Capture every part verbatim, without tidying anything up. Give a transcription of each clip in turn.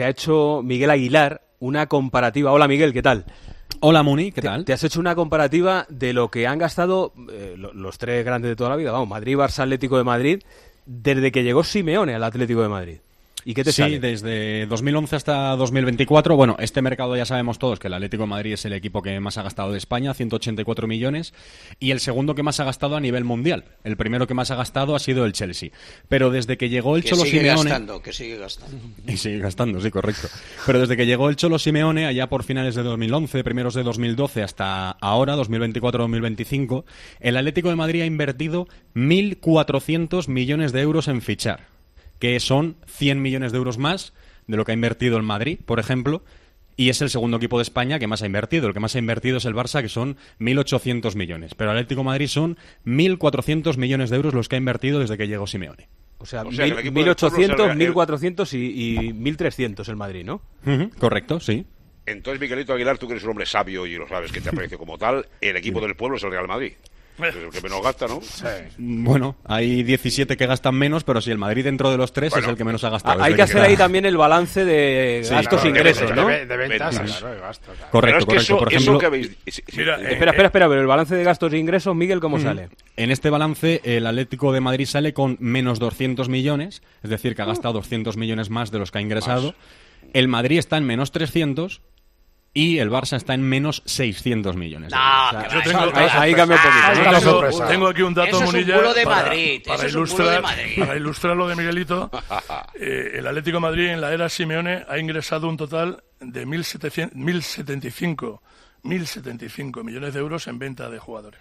ha hecho Miguel Aguilar una comparativa. Hola Miguel, ¿qué tal? Hola Muni, ¿qué tal? Te, te has hecho una comparativa de lo que han gastado eh, los tres grandes de toda la vida, vamos, Madrid, Barça, Atlético de Madrid, desde que llegó Simeone al Atlético de Madrid. ¿Y qué te sí, sale? Desde dos mil once hasta dos mil veinticuatro, bueno, este mercado ya sabemos todos que el Atlético de Madrid es el equipo que más ha gastado de España, ciento ochenta y cuatro millones, y el segundo que más ha gastado a nivel mundial. El primero que más ha gastado ha sido el Chelsea. Pero desde que llegó el que Cholo sigue Simeone... Gastando, que sigue gastando. Y sigue gastando, sí, correcto. Pero desde que llegó el Cholo Simeone, allá por finales de dos mil once, primeros de dos mil doce, hasta ahora, dos mil veinticuatro dos mil veinticinco, el Atlético de Madrid ha invertido mil cuatrocientos millones de euros en fichar, que son cien millones de euros más de lo que ha invertido el Madrid, por ejemplo, y es el segundo equipo de España que más ha invertido. El que más ha invertido es el Barça, que son mil ochocientos millones. Pero el Atlético de Madrid son mil cuatrocientos millones de euros los que ha invertido desde que llegó Simeone. O sea, o sea mil ochocientos, mil cuatrocientos y, y mil trescientos el Madrid, ¿no? Uh-huh, correcto, sí. Entonces, Miguelito Aguilar, tú que eres un hombre sabio y lo sabes que te aprecio como tal, el equipo del pueblo es el Real Madrid. Es el que menos gasta, ¿no? Sí. Bueno, hay diecisiete que gastan menos, pero si el Madrid dentro de los tres bueno, es el que menos ha gastado. Hay que hacer que ahí también el balance de sí, gastos-ingresos, claro, ¿no? De, de ventas, claro, de gastos. Claro. Correcto, pero es que correcto. Eso, Por ejemplo, eso que habéis... Sí, Mira, eh, espera, espera, espera, pero el balance de gastos e ingresos, Miguel, ¿cómo mm. sale? En este balance, el Atlético de Madrid sale con menos doscientos millones, es decir, que ha gastado doscientos millones más de los que ha ingresado. Más. El Madrid está en menos trescientos... y el Barça está en menos seiscientos millones. No, o sea, yo tengo, ahí, ahí cambia un poquito. Tengo, tengo aquí un dato, eso Munilla, es un bulo de para, Madrid. para, eso ilustrar, es un bulo de Madrid. para ilustrar lo de Miguelito. eh, el Atlético de Madrid en la era Simeone ha ingresado un total de mil setenta y cinco millones de euros en venta de jugadores.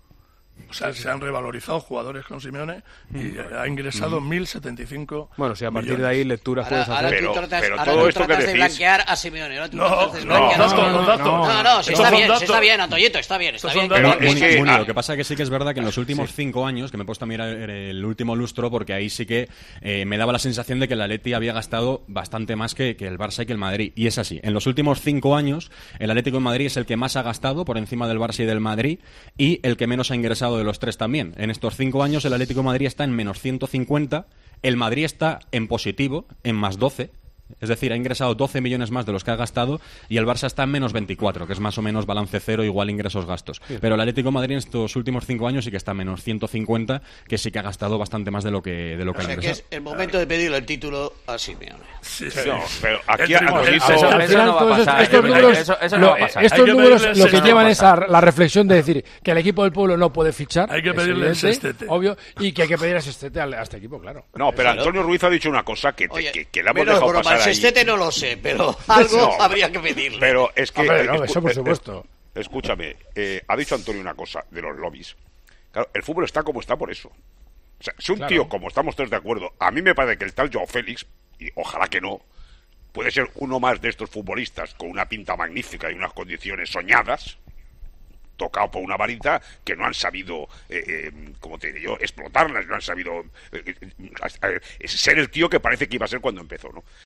O sea, se han revalorizado jugadores con Simeone y ha ingresado mil setenta y cinco. Bueno, si a partir millones. de ahí lecturas puedes ahora, hacer. ahora tú tratas, pero, pero ahora todo tú esto tratas que de decís... blanquear a Simeone. Ahora tú no, tratas de no, blanquear no, a Simeone. no, no, no, no, si Estos está son bien, datos. si está bien, Antoñito, está bien, está Estos bien. son Pero, datos. Muni, Es que- Muni, ah. lo que pasa es que sí que es verdad que en los últimos sí. cinco años, que me he puesto a mirar el último lustro, porque ahí sí que eh, me daba la sensación de que el Atleti había gastado bastante más que, que el Barça y que el Madrid. Y es así. En los últimos cinco años, el Atlético de Madrid es el que más ha gastado, por encima del Barça y del Madrid, y el que menos ha ingresado de los tres también. En estos cinco años, el Atlético de Madrid está en menos ciento cincuenta, el Madrid está en positivo, en más doce, es decir, ha ingresado doce millones más de los que ha gastado, y el Barça está en menos veinticuatro, que es más o menos balance cero, igual ingresos-gastos. Pero el Atlético de Madrid en estos últimos cinco años sí que está en menos ciento cincuenta, que sí que ha gastado bastante más de lo que, de lo que O ha sea, que ingresado. es el momento de pedirle el título a Simeone. Sí, sí. No, pero aquí... El a- tribunal- Antonito- eso- Al Eso final, no va a todos pasar, estos hay que- números, eso- eso no lo- va a pasar. estos Hay que números pedirle lo que el llevan es sextete. a la reflexión de decir que el equipo del pueblo no puede fichar, Hay que es pedirle el evidente, sextete. obvio, y que hay que pedir el sextete a, a este equipo, claro. No, pero Claro. Antonio Ruiz ha dicho una cosa que, te- Oye, que, que le hemos menos dejado broma, pasar el ahí. sextete no lo sé, pero algo No, habría que pedirle. Pero es que... Hombre, no, escu- eso por eh, supuesto. eh, Escúchame, eh, ha dicho Antonio una cosa de los lobbies. Claro, el fútbol está como está por eso. O sea, si un Claro. tío, como estamos todos de acuerdo, a mí me parece que el tal Joao Félix, y ojalá que no, puede ser uno más de estos futbolistas con una pinta magnífica y unas condiciones soñadas, tocado por una varita, que no han sabido, eh, eh, como te digo yo, explotarlas, no han sabido eh, eh, eh, ser el tío que parece que iba a ser cuando empezó, ¿no?